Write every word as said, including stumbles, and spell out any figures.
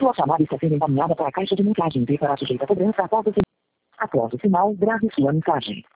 Sua chamada está sendo encaminhada para a caixa de mensagem e será sujeita a cobrança após o sinal. Após o sinal, grave sua mensagem.